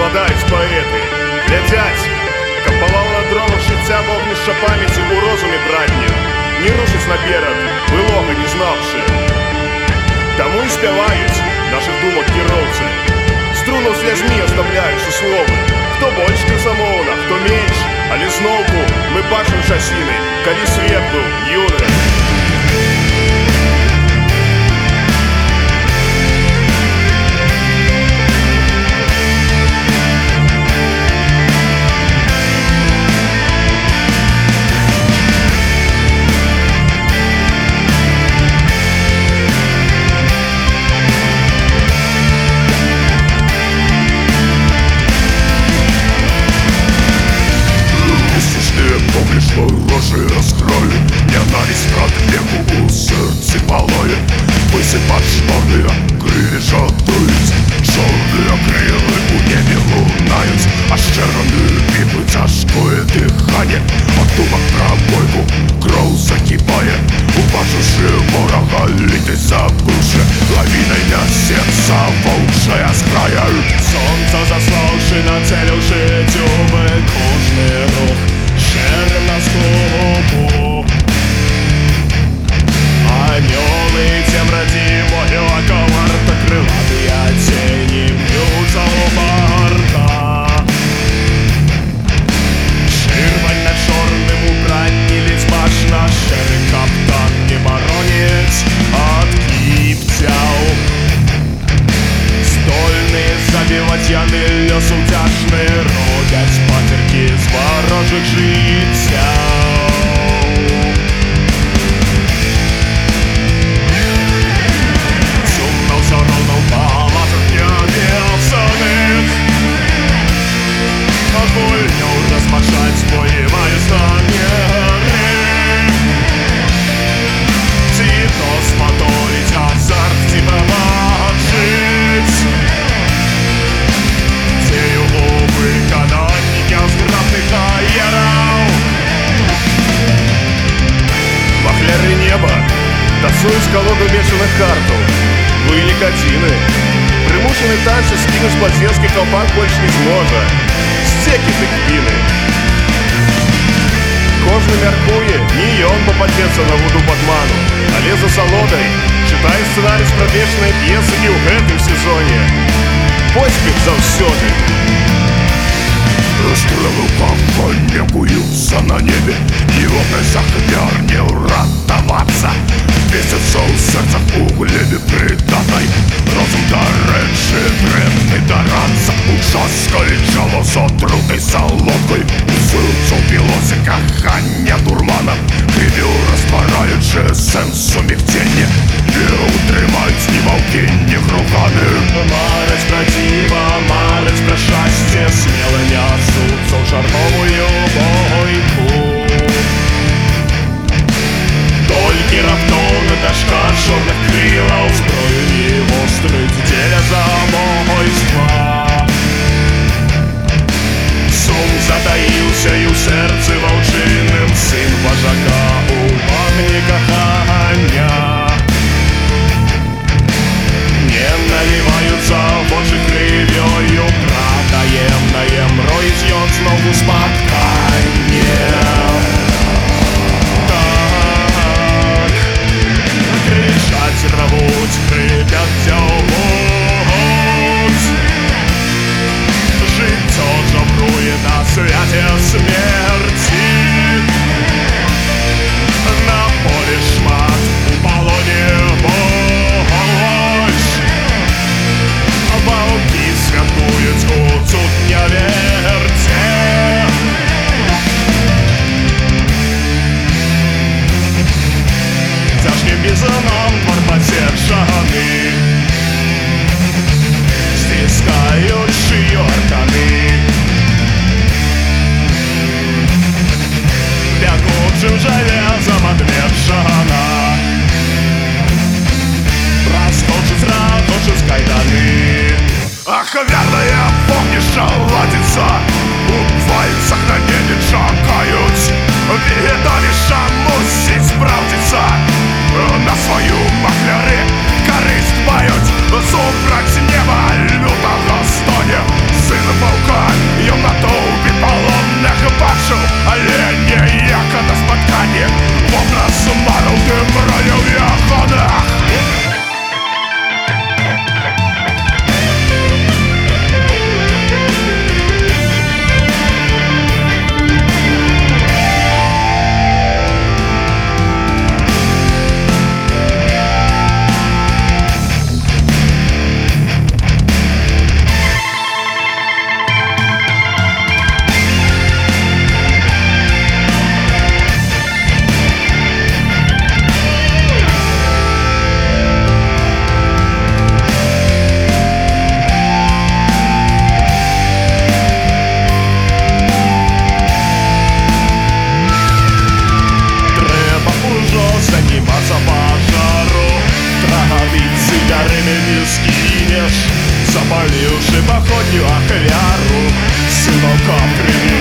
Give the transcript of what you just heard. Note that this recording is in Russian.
складаюць паэты, глядзяць, каб палаўна дровах жыцця вогнішча памяці ў розуме братня не рушыць наперад, былога не знаўшы. Таму і спяваюць нашых думак кіроўцы, струнаў слязьмі аздабляючы словы. Хто больш красамоўна, хто менш, але зноўку мы бачым часіны, калі свет быў юны. Рожи раскрою, ненависть враг веку у сердце палає. Висипать штани, крилі жадують, чорні крили у небі лунають, а ще рани піпли тяжкое дихання. От думок про бойку кров закипає, убачивши ворога літи забывши, лавиной несется волчая зграя. Сонце заславши, нацеливши тюби, кожний рух шерем на скобу. Анёлы тем ради моего коварта, крылатые тени бьются у борта. Ширвань на чорним убраніліць башна, шерый каптан не боронець от кіпцяў. Здольны забивать яны лёс утяжны, родять патерки з ворожых жыццяў. Сумна ўсё роўна ў палацах нябесных, гульнёў размашаць бої мае намеры. Ці то спаторыць азарт, ці памагчыць, дзею у выкананне зграбных аераў. Махляры неба тасуюць калоду мечаных картаў, былі кадзіны, прымушаны танцы скінуць плаценскі каўпак больш не зможа. Стекі ты кпіны. Кожны мяркуе, не ён пападзецца на вуду падману, але за салодай чытае сцэнарый спрадвечнай п'есы і ў гэтым сезоне. Поспех заўсёды. Стрелы в куются на небе, и в областях не уратоваться. Месяца у сердца углеби приданой, розум до речи древний даранца. Ужаска лічало з отрутою солодкою, усуються у білозі кохання дурмана, криві розтвораючи сенсу мігтєння, не утримають ні вовки, ні гругани. Марить про дива, марить про щастя, смело несутся в жарковую бойку. Толькі раптоўна дашка чорных крылаў, зброю не вострыць дзеля забойства. Сум затаіўся і ў сэрцы ваўчыным, сын важака у вагне кахання. Не наливаются вочы крывёю, пратаемнаем роіць ён знову спатканне. Кричать рвуть, хрипят тягуть, життя жабрує на святі смерті. На полі шмат, у полоні богоч, вовки святкують у цудня верті. Тяжким бизоном двор подсержаны, стискают шиёрканы. Бягучим железом отвержена, проскочит, ракочет кайданы. Ах, верное вогнище ладится, убивают, сохранение чакают. Видовища мусить справдиться, на свою махляри користь мають. Супраць неба лютого стоне, сын вовка Сыновка привет.